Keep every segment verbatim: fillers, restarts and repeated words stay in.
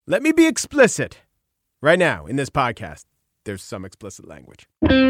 Let me be explicit. Right now, in this podcast, there's some explicit language.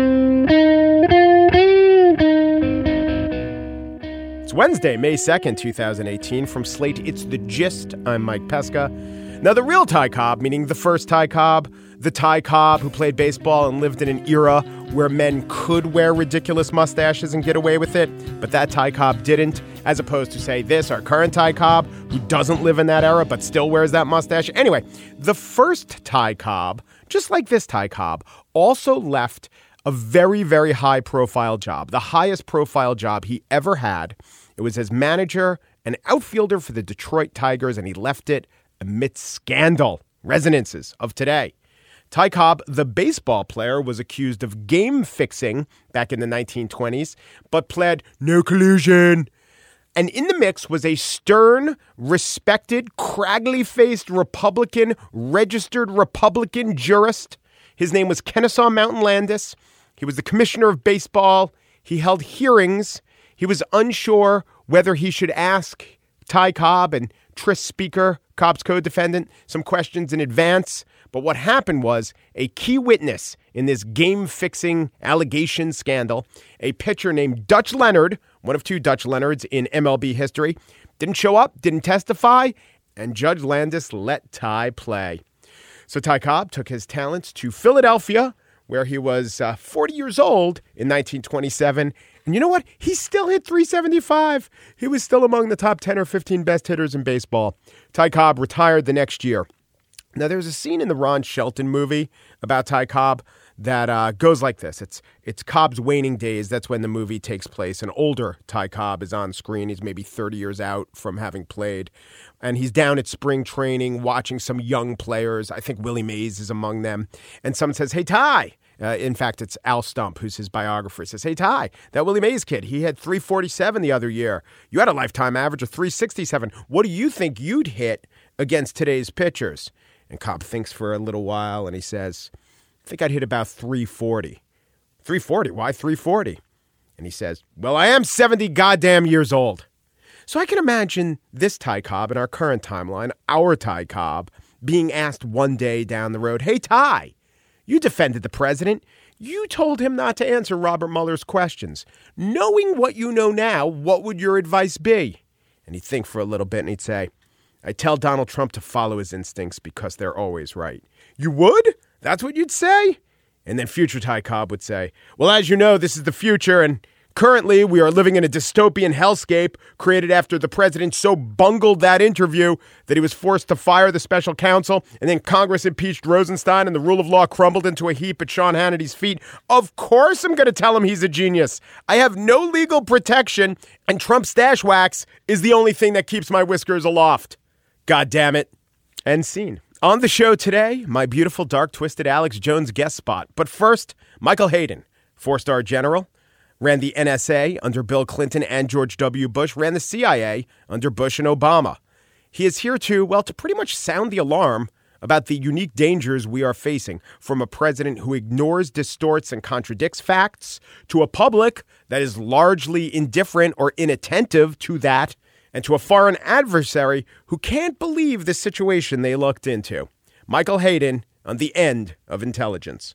It's Wednesday, May second, twenty eighteen. From Slate, it's The Gist. I'm Mike Pesca. Now, the real Ty Cobb, meaning the first Ty Cobb, the Ty Cobb who played baseball and lived in an era where men could wear ridiculous mustaches and get away with it, but that Ty Cobb didn't, as opposed to, say, this, our current Ty Cobb, who doesn't live in that era but still wears that mustache. Anyway, the first Ty Cobb, just like this Ty Cobb, also left a very, very high-profile job, the highest-profile job he ever had. It was as manager and outfielder for the Detroit Tigers, and he left it amidst scandal, resonances of today. Ty Cobb, the baseball player, was accused of game fixing back in the nineteen twenties, but pled no collusion. And in the mix was a stern, respected, craggly-faced Republican, registered Republican jurist. His name was Kennesaw Mountain Landis. He was the commissioner of baseball. He held hearings. He was unsure whether he should ask Ty Cobb and Tris Speaker, Cobb's co-defendant, some questions in advance. But what happened was a key witness in this game-fixing allegation scandal, a pitcher named Dutch Leonard, one of two Dutch Leonards in M L B history, didn't show up, didn't testify, and Judge Landis let Ty play. So Ty Cobb took his talents to Philadelphia, where he was uh, forty years old in nineteen twenty-seven. And you know what? He still hit three seventy-five. He was still among the top ten or fifteen best hitters in baseball. Ty Cobb retired the next year. Now, there's a scene in the Ron Shelton movie about Ty Cobb that uh, goes like this. It's it's Cobb's waning days. That's when the movie takes place. An older Ty Cobb is on screen. He's maybe thirty years out from having played. And he's down at spring training watching some young players. I think Willie Mays is among them. And someone says, hey, Ty. Uh, in fact, it's Al Stump, who's his biographer. He says, hey, Ty, that Willie Mays kid, he had three forty-seven the other year. You had a lifetime average of three sixty-seven. What do you think you'd hit against today's pitchers? And Cobb thinks for a little while, and he says, I think I'd hit about three forty. three forty? Why three forty? And he says, well, I am seventy goddamn years old. So I can imagine this Ty Cobb in our current timeline, our Ty Cobb, being asked one day down the road, hey, Ty, you defended the president. You told him not to answer Robert Mueller's questions. Knowing what you know now, what would your advice be? And he'd think for a little bit, and he'd say, I tell Donald Trump to follow his instincts because they're always right. You would? That's what you'd say? And then future Ty Cobb would say, well, as you know, this is the future, and currently we are living in a dystopian hellscape created after the president so bungled that interview that he was forced to fire the special counsel, and then Congress impeached Rosenstein and the rule of law crumbled into a heap at Sean Hannity's feet. Of course I'm going to tell him he's a genius. I have no legal protection, and Trump's stash wax is the only thing that keeps my whiskers aloft. God damn it. End scene. On the show today, my beautiful, dark, twisted Alex Jones guest spot. But first, Michael Hayden, four-star general, ran the N S A under Bill Clinton and George W. Bush, ran the C I A under Bush and Obama. He is here to, well, to pretty much sound the alarm about the unique dangers we are facing from a president who ignores, distorts, and contradicts facts to a public that is largely indifferent or inattentive to that, and to a foreign adversary who can't believe the situation they looked into. Michael Hayden on the end of intelligence.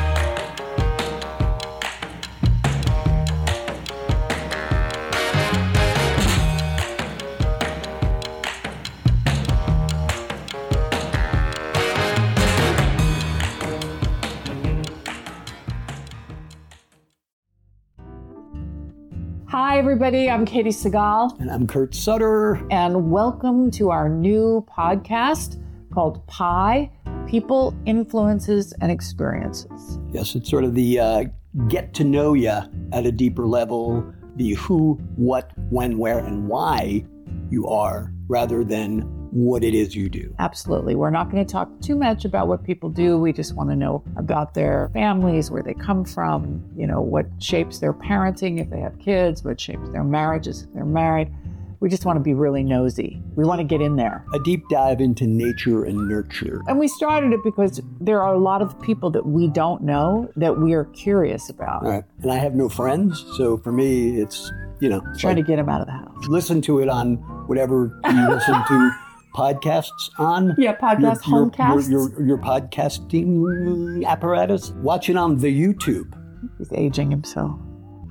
Hi, everybody. I'm Katie Segal. And I'm Kurt Sutter. And welcome to our new podcast called Pi, People, Influences, and Experiences. Yes, it's sort of the uh, get to know you at a deeper level, the who, what, when, where, and why you are, rather than what it is you do. Absolutely. We're not going to talk too much about what people do. We just want to know about their families, where they come from, you know, what shapes their parenting if they have kids, what shapes their marriages if they're married. We just want to be really nosy. We want to get in there. A deep dive into nature and nurture. And we started it because there are a lot of people that we don't know that we are curious about. All right. And I have no friends, so for me, it's, you know. Trying like, to get them out of the house. Listen to it on whatever you listen to podcasts on? Yeah, podcast, your, your, homecasts. Your, your, your podcasting apparatus? Watch it on the YouTube. He's aging himself.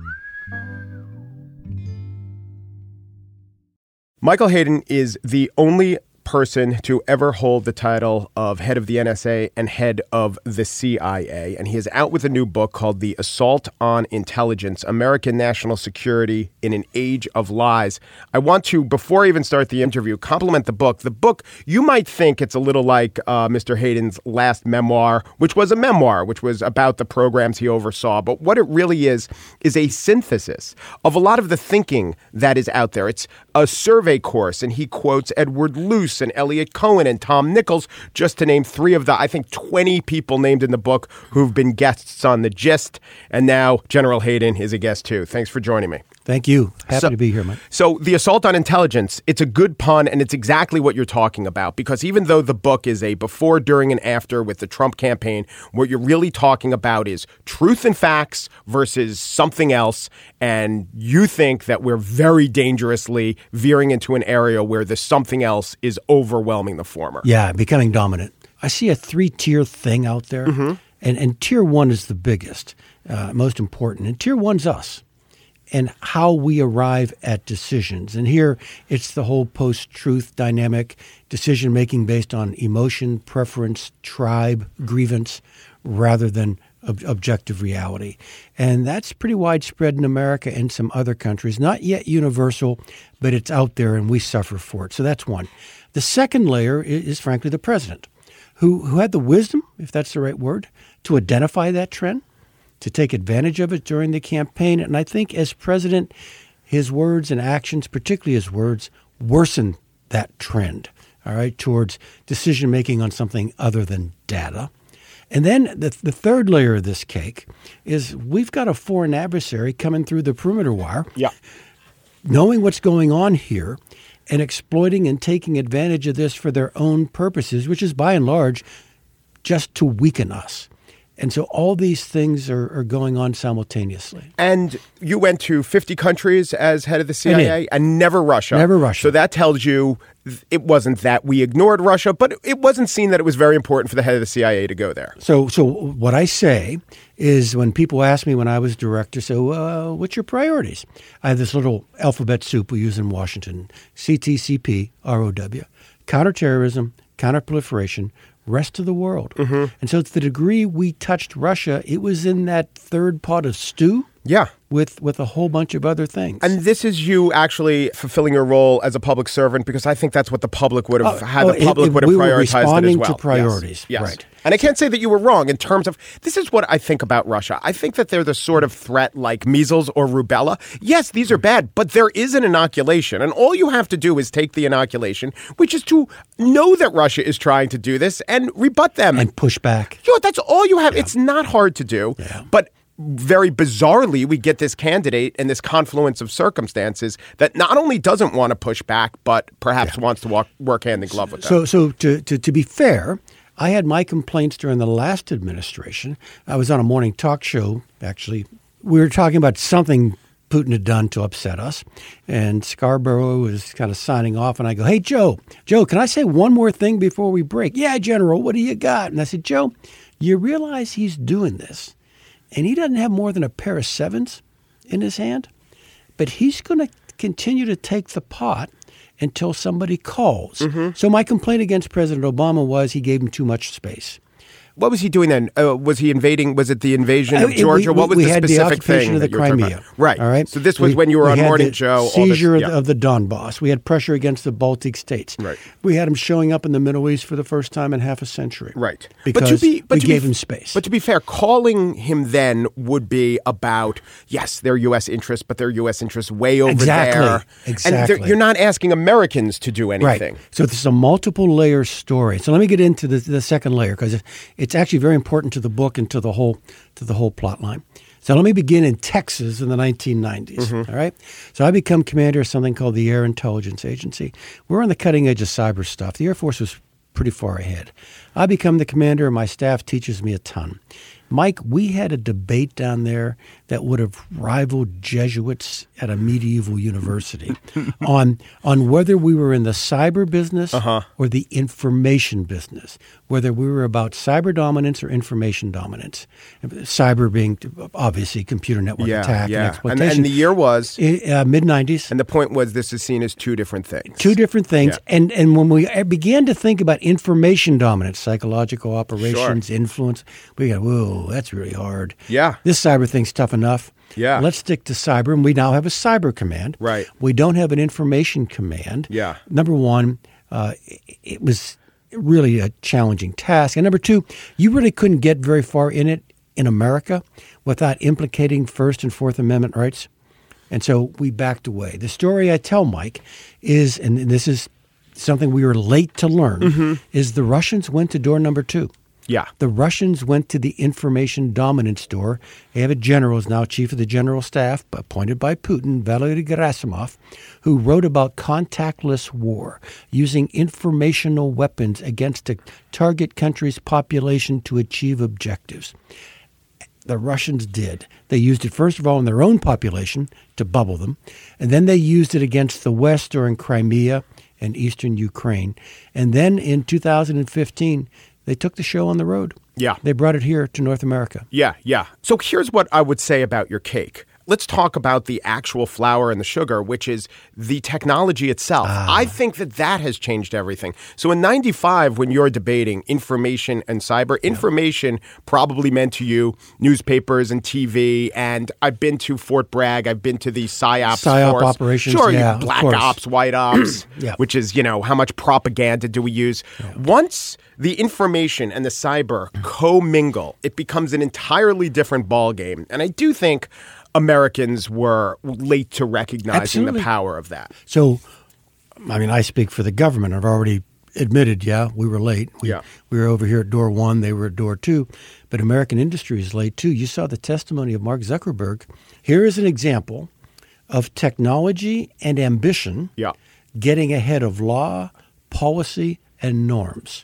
Michael Hayden is the only person to ever hold the title of head of the N S A and head of the C I A. And he is out with a new book called The Assault on Intelligence, American National Security in an Age of Lies. I want to, before I even start the interview, compliment the book. The book, you might think it's a little like uh, Mister Hayden's last memoir, which was a memoir, which was about the programs he oversaw. But what it really is, is a synthesis of a lot of the thinking that is out there. It's a survey course, and he quotes Edward Luce and Elliot Cohen and Tom Nichols, just to name three of the, I think, twenty people named in the book who've been guests on The Gist. And now General Hayden is a guest too. Thanks for joining me. Thank you. Happy so, to be here, Mike. So The Assault on Intelligence, it's a good pun, and it's exactly what you're talking about, because even though the book is a before, during, and after with the Trump campaign, what you're really talking about is truth and facts versus something else, and you think that we're very dangerously veering into an area where the something else is overwhelming the former. Yeah, becoming dominant. I see a three-tier thing out there, mm-hmm. and, and tier one is the biggest, uh, most important, and tier one's us. And how we arrive at decisions. And here it's the whole post-truth dynamic, decision-making based on emotion, preference, tribe, grievance, rather than ob- objective reality. And that's pretty widespread in America and some other countries. Not yet universal, but it's out there and we suffer for it. So that's one. The second layer is, is frankly, the president, who, who had the wisdom, if that's the right word, to identify that trend, to take advantage of it during the campaign. And I think as president, his words and actions, particularly his words, worsen that trend, all right, towards decision-making on something other than data. And then the, the third layer of this cake is we've got a foreign adversary coming through the perimeter wire, yeah, knowing what's going on here and exploiting and taking advantage of this for their own purposes, which is by and large just to weaken us. And so all these things are, are going on simultaneously. And you went to fifty countries as head of the C I A and never Russia. Never Russia. So that tells you it wasn't that we ignored Russia, but it wasn't seen that it was very important for the head of the C I A to go there. So so what I say is when people ask me when I was director, so uh, what's your priorities? I have this little alphabet soup we use in Washington, C T C P, R O W, counterterrorism, counterproliferation, rest of the world. Mm-hmm. And so to the degree we touched Russia, it was in that third pot of stew. Yeah. With with a whole bunch of other things. And this is you actually fulfilling your role as a public servant, because I think that's what the public would have, uh, how the public it, it, would have we prioritized were responding it as well. To priorities. Yes. Yes. Right. And I can't say that you were wrong in terms of, this is what I think about Russia. I think that they're the sort of threat like measles or rubella. Yes, these are bad, but there is an inoculation. And all you have to do is take the inoculation, which is to know that Russia is trying to do this and rebut them. And push back. You know, that's all you have. Yeah. It's not hard to do. Yeah. But very bizarrely, we get this candidate and this confluence of circumstances that not only doesn't want to push back, but perhaps yeah. wants to walk, work hand in glove with them. So, so to, to, to be fair, I had my complaints during the last administration. I was on a morning talk show, actually. We were talking about something Putin had done to upset us. And Scarborough was kind of signing off. And I go, hey, Joe, Joe, can I say one more thing before we break? Yeah, General, what do you got? And I said, Joe, you realize he's doing this. And he doesn't have more than a pair of sevens in his hand. But he's going to continue to take the pot until somebody calls. Mm-hmm. So my complaint against President Obama was he gave him too much space. What was he doing then? Uh, was he invading? Was it the invasion of Georgia? We, we, what was we the had specific the occupation thing of the that you were talking Crimea? about? Right. All right. So this was we, when you were on had Morning the Joe. Seizure all this, yeah. of the Donbass. We had pressure against the Baltic states. Right. We had him showing up in the Middle East for the first time in half a century. Right. Because but to be, but we to gave be, him space. But to be fair, calling him then would be about, yes, their U S interests, but their U S interests way over exactly. there. Exactly. And you're not asking Americans to do anything. Right. So this is a multiple layer story. So let me get into the, the second layer, because it's actually very important to the book and to the whole to the whole plot line. So let me begin in Texas in the nineteen nineties. Mm-hmm. All right. So I become commander of something called the Air Intelligence Agency. We're on the cutting edge of cyber stuff. The Air Force was pretty far ahead. I become the commander, and my staff teaches me a ton. Mike, we had a debate down there that would have rivaled Jesuits at a medieval university on on whether we were in the cyber business uh-huh. or the information business, whether we were about cyber dominance or information dominance. Cyber being obviously computer network yeah, attack yeah. and exploitation. And, and the year was? Uh, mid nineties. And the point was this is seen as two different things. Two different things. Yeah. And and when we began to think about information dominance, psychological operations, Sure. influence, we got, whoa, that's really hard. Yeah. This cyber thing's tough enough. Yeah. Let's stick to cyber. And we now have a cyber command. Right. We don't have an information command. Yeah. Number one, uh, it, it was really a challenging task. And number two, you really couldn't get very far in it in America without implicating First and Fourth Amendment rights. And so we backed away. The story I tell, Mike, is, and this is something we were late to learn, mm-hmm. is the Russians went to door number two. Yeah. The Russians went to the information dominance door. They have a general who's now chief of the general staff, appointed by Putin, Valery Gerasimov, who wrote about contactless war, using informational weapons against a target country's population to achieve objectives. The Russians did. They used it, first of all, in their own population to bubble them, and then they used it against the West during Crimea and eastern Ukraine. And then in two thousand fifteen, they took the show on the road. Yeah. They brought it here to North America. Yeah, yeah. So here's what I would say about your cake. Let's talk about the actual flour and the sugar, which is the technology itself. Ah. I think that that has changed everything. So in ninety-five, when you're debating information and cyber, yeah. information probably meant to you newspapers and T V. And I've been to Fort Bragg. I've been to the PSYOPs PSYOP force. operations, Sure, yeah, you black ops, white ops, yeah. which is, you know, how much propaganda do we use? Yeah. Once the information and the cyber commingle, it becomes an entirely different ballgame. And I do think Americans were late to recognizing Absolutely. the power of that. So, I mean, I speak for the government. I've already admitted, yeah, we were late. We, yeah. we were over here at door one. They were at door two. But American industry is late, too. You saw the testimony of Mark Zuckerberg. Here is an example of technology and ambition yeah. getting ahead of law, policy, and norms.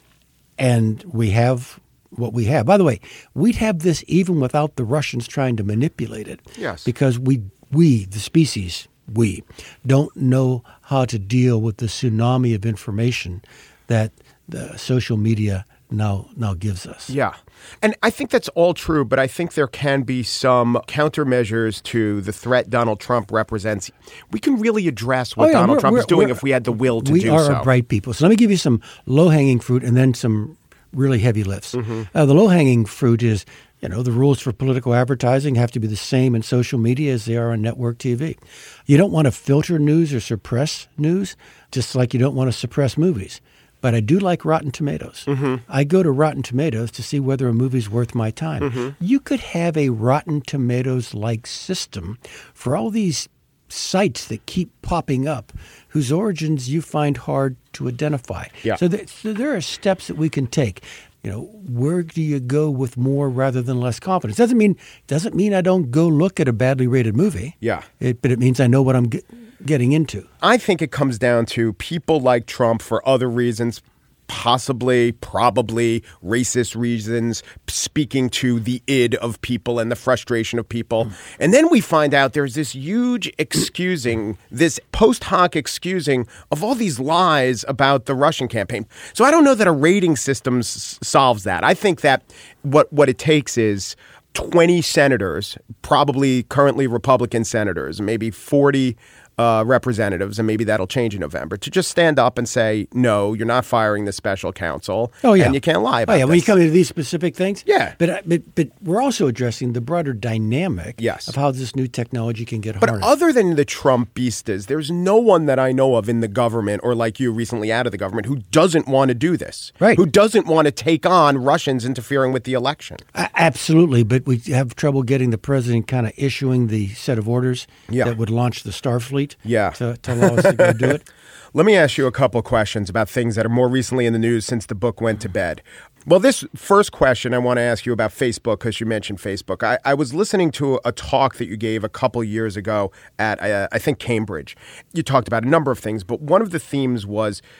And we have what we have. By the way, we'd have this even without the Russians trying to manipulate it. Yes. Because we, we, the species, we, don't know how to deal with the tsunami of information that the social media now now gives us. Yeah. And I think that's all true, but I think there can be some countermeasures to the threat Donald Trump represents. We can really address what oh, yeah, Donald Trump is doing we're, if we had the will to we do are so. bright people. So let me give you some low-hanging fruit and then some really heavy lifts. Mm-hmm. Uh, the low-hanging fruit is, you know, the rules for political advertising have to be the same in social media as they are on network T V. You don't want to filter news or suppress news, just like you don't want to suppress movies. But I do like Rotten Tomatoes. Mm-hmm. I go to Rotten Tomatoes to see whether a movie's worth my time. Mm-hmm. You could have a Rotten Tomatoes-like system for all these sites that keep popping up whose origins you find hard to identify. Yeah. So, th- so there are steps that we can take. You know, where do you go with more rather than less confidence? Doesn't mean doesn't mean I don't go look at a badly rated movie. Yeah. It, but it means I know what I'm get, getting into. I think it comes down to people like Trump for other reasons, possibly, probably racist reasons, speaking to the id of people and the frustration of people. Mm. And then we find out there's this huge excusing, this post hoc excusing of all these lies about the Russian campaign. So I don't know that a rating system s- solves that. I think that what, what it takes is twenty senators, probably currently Republican senators, maybe forty Uh, representatives, and maybe that'll change in November, to just stand up and say, no, you're not firing the special counsel, oh, yeah. and you can't lie about oh, yeah. this. When you come into these specific things? Yeah. But, but but we're also addressing the broader dynamic yes. of how this new technology can get but harnessed. But other than the Trumpistas, there's no one that I know of in the government, or like you recently out of the government, who doesn't want to do this, right? Who doesn't want to take on Russians interfering with the election. Uh, absolutely, but we have trouble getting the president kind of issuing the set of orders yeah. that would launch the Starfleet yeah. to, to allow us to go do it. Let me ask you a couple questions about things that are more recently in the news since the book went to bed. Well, this first question I want to ask you about Facebook, because you mentioned Facebook. I, I was listening to a talk that you gave a couple years ago at, uh, I think, Cambridge. You talked about a number of things, but one of the themes was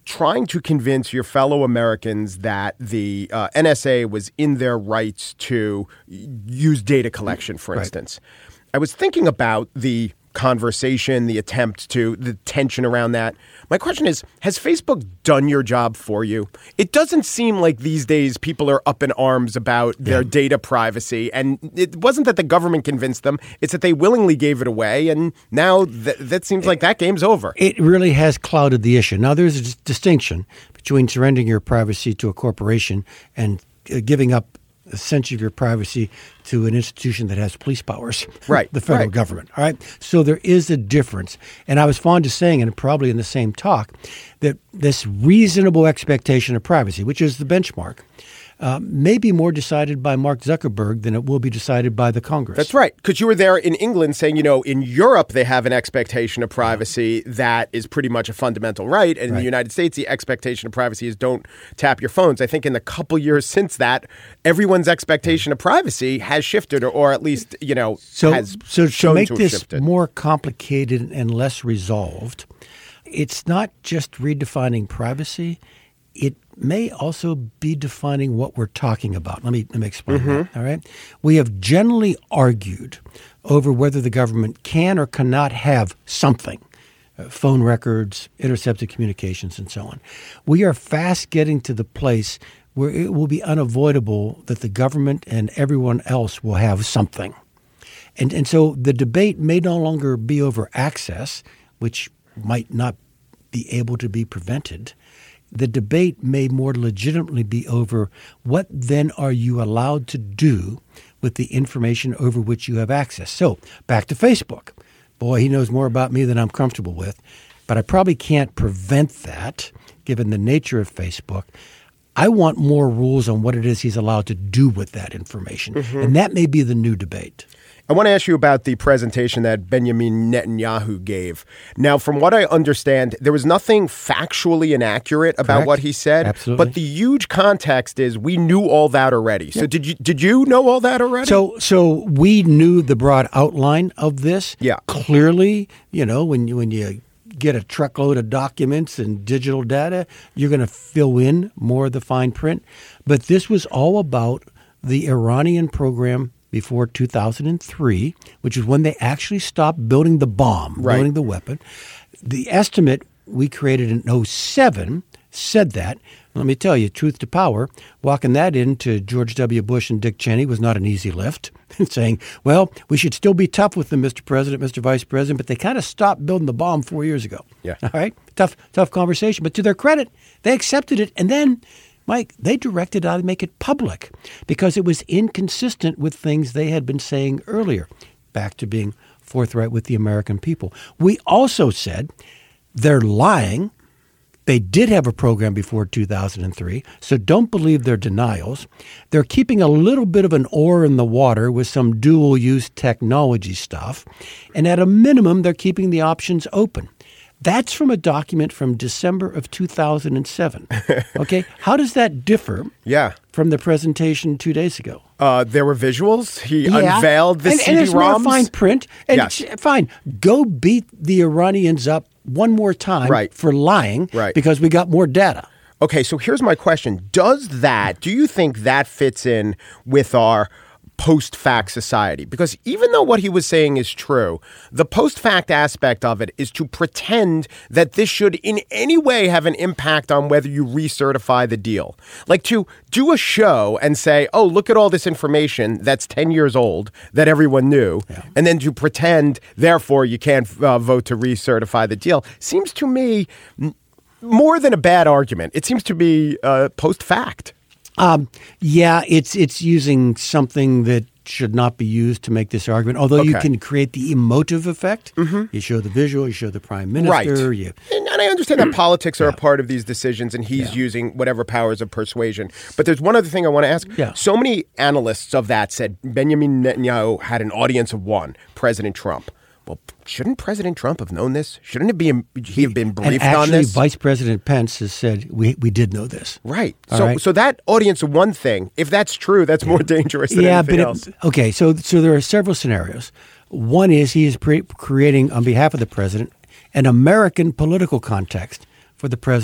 trying to convince your fellow Americans that the uh, N S A was in their rights to use data collection, for Right. instance. I was thinking about the conversation, the attempt to, the tension around that. My question is, has Facebook done your job for you? It doesn't seem like these days people are up in arms about their Yeah. data privacy. And it wasn't that the government convinced them. It's that they willingly gave it away. And now th- that seems like that game's over. It really has clouded the issue. Now, there's a dis- distinction between surrendering your privacy to a corporation and uh, giving up a sense of your privacy to an institution that has police powers, Right, the federal right. government. All right. So there is a difference. And I was fond of saying, and probably in the same talk, that this reasonable expectation of privacy, which is the benchmark, uh, may be more decided by Mark Zuckerberg than it will be decided by the Congress. That's right. Because you were there in England saying, you know, in Europe, they have an expectation of privacy that is pretty much a fundamental right. And in Right. the United States, the expectation of privacy is don't tap your phones. I think in the couple years since that, everyone's expectation of privacy has shifted or, or at least, you know, So, has so to shown make to have this shifted. more complicated and less resolved, it's not just redefining privacy. It may also be defining what we're talking about. Let me, let me explain that. All right. We have generally argued over whether the government can or cannot have something. Uh, phone records, intercepted communications, and so on. We are fast getting to the place where it will be unavoidable that the government and everyone else will have something. And and so the debate may no longer be over access, which might not be able to be prevented. The debate may more legitimately be over what then are you allowed to do with the information over which you have access. So back to Facebook. Boy, he knows more about me than I'm comfortable with, but I probably can't prevent that given the nature of Facebook. I want more rules on what it is he's allowed to do with that information. Mm-hmm. And that may be the new debate. I want to ask you about the presentation that Benjamin Netanyahu gave. Now, from what I understand, there was nothing factually inaccurate about Correct. what he said. Absolutely. But the huge context is we knew all that already. So did you did you know all that already? So so we knew the broad outline of this. Yeah. Clearly, you know, when you when you get a truckload of documents and digital data, you're going to fill in more of the fine print. But this was all about the Iranian program before two thousand three, which is when they actually stopped building the bomb, Right. building the weapon. The estimate we created in oh seven said that. Let me tell you, truth to power, walking that into George W. Bush and Dick Cheney was not an easy lift. Saying, well, we should still be tough with them, Mister President, Mister Vice President, but they kind of stopped building the bomb four years ago. Yeah. All right? Tough, tough conversation. But to their credit, they accepted it. And then, Mike, they directed how to make it public because it was inconsistent with things they had been saying earlier. Back to being forthright with the American people. We also said they're lying. They did have a program before two thousand three, so don't believe their denials. They're keeping a little bit of an oar in the water with some dual-use technology stuff. And at a minimum, they're keeping the options open. That's from a document from December of two thousand seven. Okay? How does that differ yeah. from the presentation two days ago? Uh, there were visuals. He Yeah. unveiled the and, C D and there's more ROMs. fine print. And Yes. it's- fine, go beat the Iranians up one more time Right. for lying Right. because we got more data. Okay, so here's my question. Does that, do you think that fits in with our post-fact society? Because even though what he was saying is true, the post-fact aspect of it is to pretend that this should in any way have an impact on whether you recertify the deal. Like to do a show and say, oh, look at all this information that's ten years old that everyone knew, yeah. and then to pretend, therefore, you can't uh, vote to recertify the deal, seems to me m- more than a bad argument. It seems to be uh, post-fact. Um, yeah, it's it's using something that should not be used to make this argument. Although you Okay. can create the emotive effect. Mm-hmm. You show the visual, you show the prime minister. Right. You, and, and I understand that politics are Yeah. a part of these decisions, and he's Yeah. using whatever powers of persuasion. But there's one other thing I want to ask. Yeah. So many analysts of that said Benjamin Netanyahu had an audience of one, President Trump. Well, shouldn't President Trump have known this? Shouldn't it be he have been and briefed actually, on this? Vice President Pence has said we we did know this. Right. All So right. so that audience of one thing, if that's true, that's more dangerous than yeah, anything but else. it, okay. So so there are several scenarios. One is he is pre- creating on behalf of the president an American political context for the president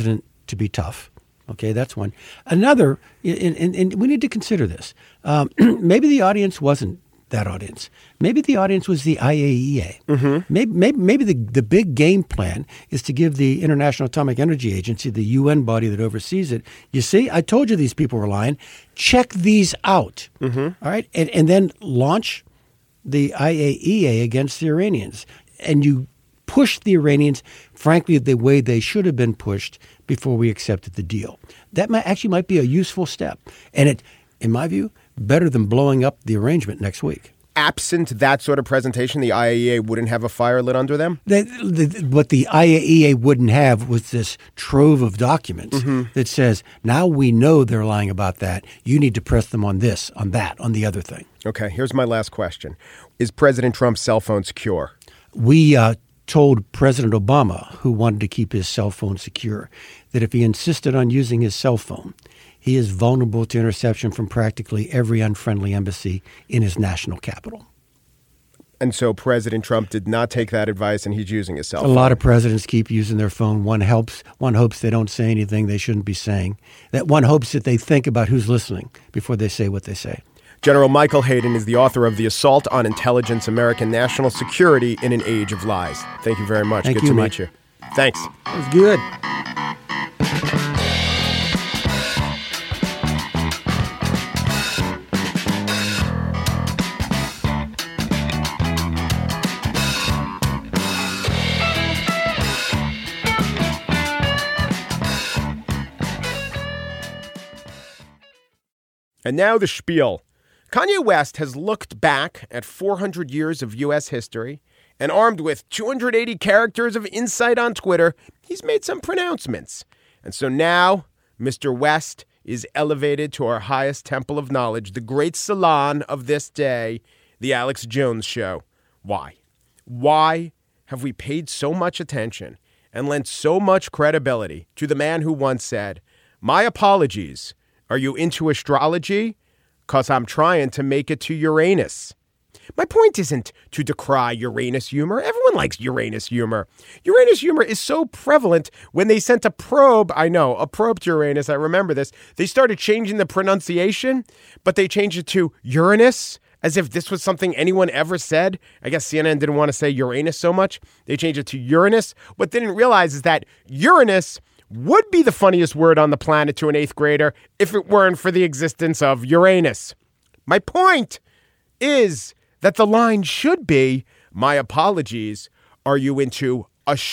to be tough. Okay, that's one. Another, and, and, and we need to consider this. Um, maybe the audience wasn't that audience. Maybe the audience was the I A E A. Mm-hmm. Maybe, maybe, maybe the, the big game plan is to give the International Atomic Energy Agency, the U N body that oversees it, you see, I told you these people were lying. Check these out. Mm-hmm. All right, and, and then launch the I A E A against the Iranians. And you push the Iranians, frankly, the way they should have been pushed before we accepted the deal. That might, actually might be a useful step. And it, in my view, better than blowing up the arrangement next week. Absent that sort of presentation, the I A E A wouldn't have a fire lit under them? The, the, what the I A E A wouldn't have was this trove of documents mm-hmm. that says, now we know they're lying about that. You need to press them on this, on that, on the other thing. Okay, here's my last question. Is President Trump's cell phone secure? We uh, told President Obama, who wanted to keep his cell phone secure, that if he insisted on using his cell phone, he is vulnerable to interception from practically every unfriendly embassy in his national capital. And so President Trump did not take that advice, and he's using his cell phone. A lot of presidents keep using their phone. One helps. One hopes they don't say anything they shouldn't be saying. That one hopes that they think about who's listening before they say what they say. General Michael Hayden is the author of The Assault on Intelligence, American National Security in an Age of Lies. Thank you very much. Thank Good you, to Mike. meet you. Thanks. That was good. And now the spiel. Kanye West has looked back at four hundred years of U S history, and armed with two hundred eighty characters of insight on Twitter, he's made some pronouncements. And so now, Mister West is elevated to our highest temple of knowledge, the great salon of this day, the Alex Jones Show. Why? Why have we paid so much attention and lent so much credibility to the man who once said, "My apologies, are you into astrology? 'Cause I'm trying to make it to Uranus." My point isn't to decry Uranus humor. Everyone likes Uranus humor. Uranus humor is so prevalent when they sent a probe, I know, a probe to Uranus, I remember this. They started changing the pronunciation, but they changed it to Uranus, as if this was something anyone ever said. I guess C N N didn't want to say Uranus so much. They changed it to Uranus. What they didn't realize is that Uranus would be the funniest word on the planet to an eighth grader if it weren't for the existence of Uranus. My point is that the line should be, "My apologies, are you into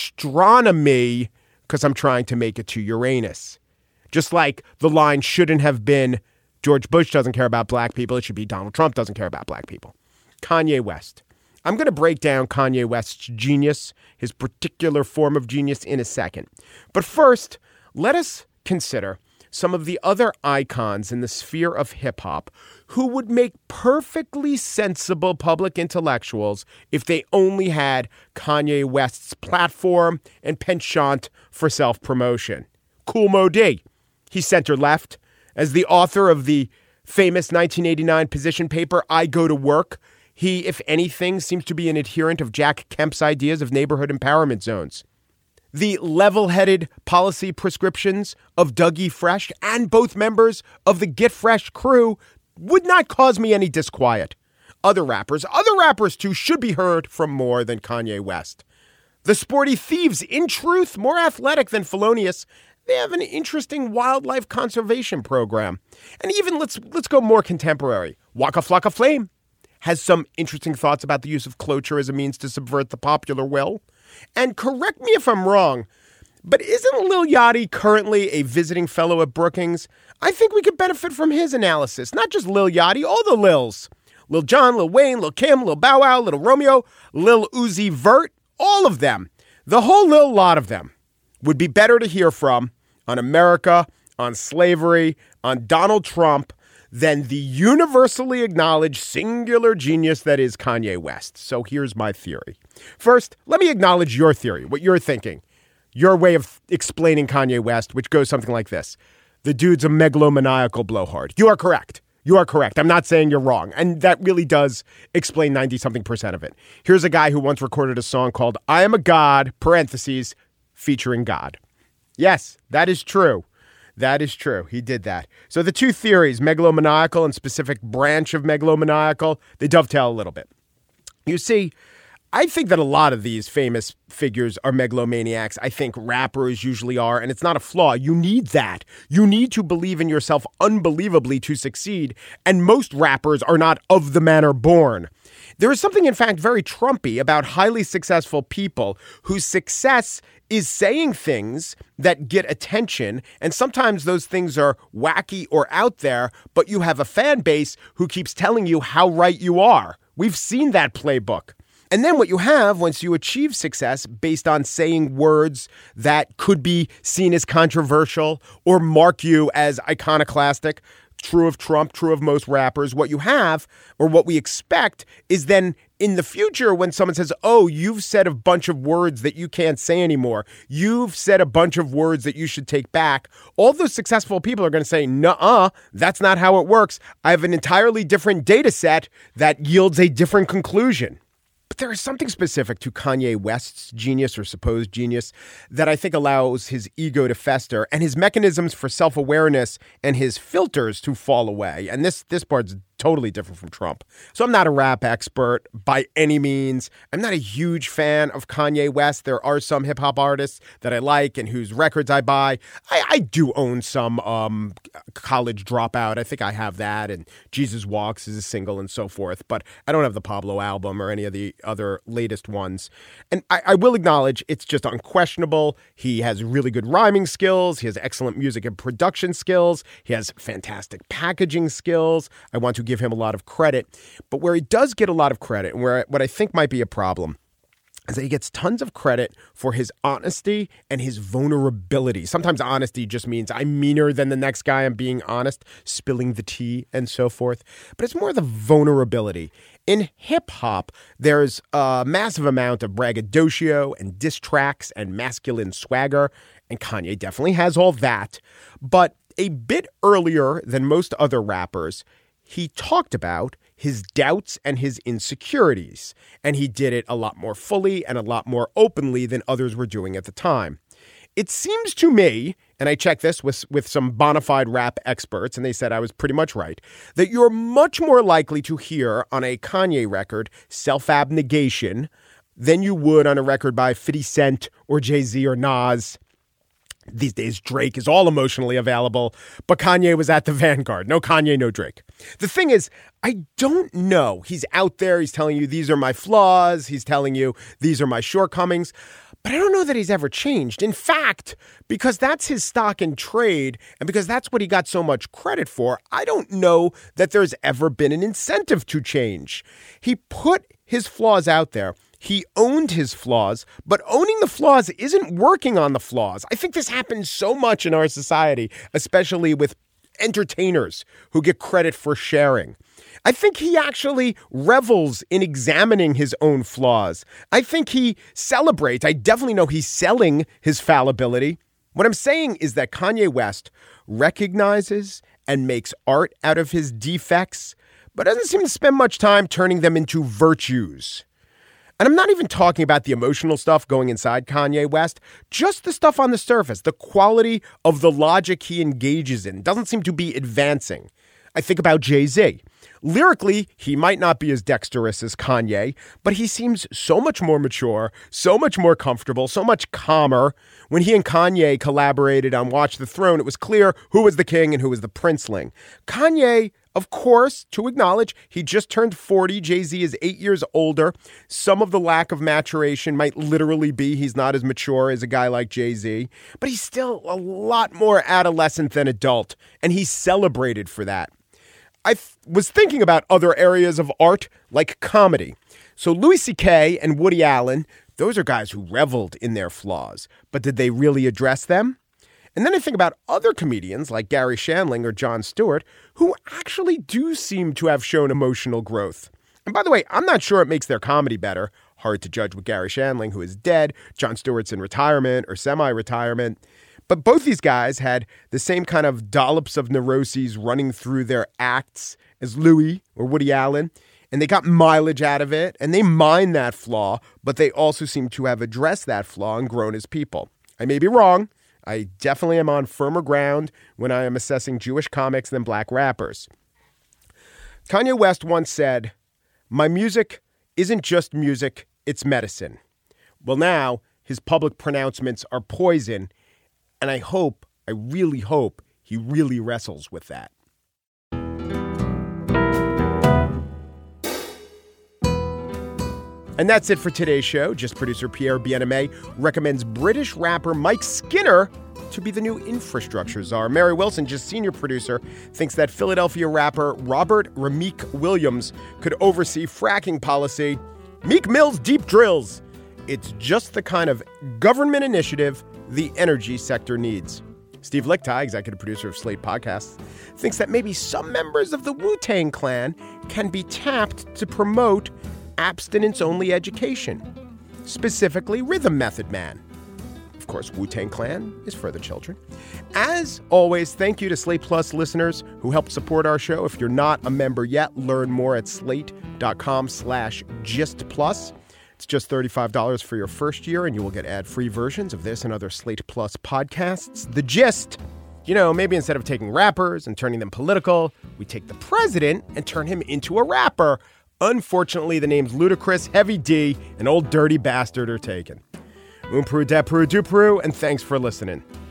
astronomy? Because I'm trying to make it to Uranus." Just like the line shouldn't have been, "George Bush doesn't care about black people," it should be, "Donald Trump doesn't care about black people." Kanye West. I'm going to break down Kanye West's genius, his particular form of genius, in a second. But first, let us consider some of the other icons in the sphere of hip-hop who would make perfectly sensible public intellectuals if they only had Kanye West's platform and penchant for self-promotion. Kool Moe Dee. He's center-left. As the author of the famous nineteen eighty-nine position paper, I Go to Work, he, if anything, seems to be an adherent of Jack Kemp's ideas of neighborhood empowerment zones. The level-headed policy prescriptions of Dougie Fresh and both members of the Get Fresh crew would not cause me any disquiet. Other rappers, other rappers too, should be heard from more than Kanye West. The Sporty Thieves, in truth, more athletic than felonious. They have an interesting wildlife conservation program. And even, let's let's go more contemporary. Waka Flocka Flame has some interesting thoughts about the use of cloture as a means to subvert the popular will. And correct me if I'm wrong, but isn't Lil Yachty currently a visiting fellow at Brookings? I think we could benefit from his analysis. Not just Lil Yachty, all the Lils. Lil Jon, Lil Wayne, Lil Kim, Lil Bow Wow, Lil Romeo, Lil Uzi Vert, all of them. The whole Lil lot of them would be better to hear from on America, on slavery, on Donald Trump, than the universally acknowledged singular genius that is Kanye West. So here's my theory. First, let me acknowledge your theory, what you're thinking, your way of explaining Kanye West, which goes something like this. The dude's a megalomaniacal blowhard. You are correct. You are correct. I'm not saying you're wrong. And that really does explain ninety-something percent of it. Here's a guy who once recorded a song called I Am a God, parentheses, featuring God. Yes, that is true. That is true. He did that. So the two theories, megalomaniacal and specific branch of megalomaniacal, they dovetail a little bit. You see, I think that a lot of these famous figures are megalomaniacs. I think rappers usually are, and it's not a flaw. You need that. You need to believe in yourself unbelievably to succeed, and most rappers are not of the manner born. There is something, in fact, very Trumpy about highly successful people whose success is saying things that get attention, and sometimes those things are wacky or out there, but you have a fan base who keeps telling you how right you are. We've seen that playbook. And then what you have once you achieve success based on saying words that could be seen as controversial or mark you as iconoclastic, true of Trump, true of most rappers, what you have or what we expect is then in the future when someone says, oh, you've said a bunch of words that you can't say anymore. You've said a bunch of words that you should take back. All those successful people are going to say, nuh-uh, that's not how it works. I have an entirely different data set that yields a different conclusion. But there is something specific to Kanye West's genius or supposed genius that I think allows his ego to fester and his mechanisms for self-awareness and his filters to fall away. And this this part's totally different from Trump. So I'm not a rap expert by any means. I'm not a huge fan of Kanye West. There are some hip hop artists that I like and whose records I buy. I, I do own some um, College Dropout. I think I have that. And Jesus Walks is a single and so forth. But I don't have the Pablo album or any of the other latest ones. And I, I will acknowledge it's just unquestionable. He has really good rhyming skills. He has excellent music and production skills. He has fantastic packaging skills. I want to give him a lot of credit. But where he does get a lot of credit and where what I think might be a problem is that he gets tons of credit for his honesty and his vulnerability. Sometimes honesty just means I'm meaner than the next guy. I'm being honest, spilling the tea and so forth. But it's more the vulnerability. In hip hop, there's a massive amount of braggadocio and diss tracks and masculine swagger. And Kanye definitely has all that. But a bit earlier than most other rappers, he talked about his doubts and his insecurities, and he did it a lot more fully and a lot more openly than others were doing at the time. It seems to me, and I checked this with, with some bona fide rap experts, and they said I was pretty much right, that you're much more likely to hear on a Kanye record self-abnegation than you would on a record by fifty Cent or Jay-Z or Nas. These days, Drake is all emotionally available, but Kanye was at the vanguard. No Kanye, no Drake. The thing is, I don't know. He's out there. He's telling you these are my flaws. He's telling you these are my shortcomings. But I don't know that he's ever changed. In fact, because that's his stock in trade and because that's what he got so much credit for, I don't know that there's ever been an incentive to change. He put his flaws out there. He owned his flaws, but owning the flaws isn't working on the flaws. I think this happens so much in our society, especially with entertainers who get credit for sharing. I think he actually revels in examining his own flaws. I think he celebrates. I definitely know he's selling his fallibility. What I'm saying is that Kanye West recognizes and makes art out of his defects, but doesn't seem to spend much time turning them into virtues. And I'm not even talking about the emotional stuff going inside Kanye West, just the stuff on the surface, the quality of the logic he engages in doesn't seem to be advancing. I think about Jay-Z. Lyrically, he might not be as dexterous as Kanye, but he seems so much more mature, so much more comfortable, so much calmer. When he and Kanye collaborated on Watch the Throne, it was clear who was the king and who was the princeling. Kanye, of course, to acknowledge, he just turned forty. Jay-Z is eight years older. Some of the lack of maturation might literally be he's not as mature as a guy like Jay-Z, but he's still a lot more adolescent than adult, and he's celebrated for that. I th- was thinking about other areas of art, like comedy. So Louis C K and Woody Allen, those are guys who reveled in their flaws, but did they really address them? And then I think about other comedians like Gary Shandling or Jon Stewart, who actually do seem to have shown emotional growth. And by the way, I'm not sure it makes their comedy better. Hard to judge with Gary Shandling, who is dead. Jon Stewart's in retirement or semi-retirement. But both these guys had the same kind of dollops of neuroses running through their acts as Louis or Woody Allen. And they got mileage out of it, and they mined that flaw, but they also seem to have addressed that flaw and grown as people. I may be wrong. I definitely am on firmer ground when I am assessing Jewish comics than black rappers. Kanye West once said, "My music isn't just music, it's medicine." Well, now his public pronouncements are poison, and I hope, I really hope, he really wrestles with that. And that's it for today's show. Just producer Pierre Bien-Aimé recommends British rapper Mike Skinner to be the new infrastructure czar. Mary Wilson, just senior producer, thinks that Philadelphia rapper Robert Rameek Williams could oversee fracking policy. Meek Mill's deep drills. It's just the kind of government initiative the energy sector needs. Steve Lickteig, executive producer of Slate Podcasts, thinks that maybe some members of the Wu-Tang Clan can be tapped to promote abstinence-only education, specifically Rhythm Method Man. Of course, Wu-Tang Clan is for the children. As always, thank you to Slate Plus listeners who help support our show. If you're not a member yet, learn more at slate.com slash gist plus. It's just thirty-five dollars for your first year, and you will get ad-free versions of this and other Slate Plus podcasts. The Gist. You know, maybe instead of taking rappers and turning them political, we take the president and turn him into a rapper. Unfortunately, the names Ludacris, Heavy D, and Old Dirty Bastard are taken. Un Peru, de Peru, du Peru, and thanks for listening.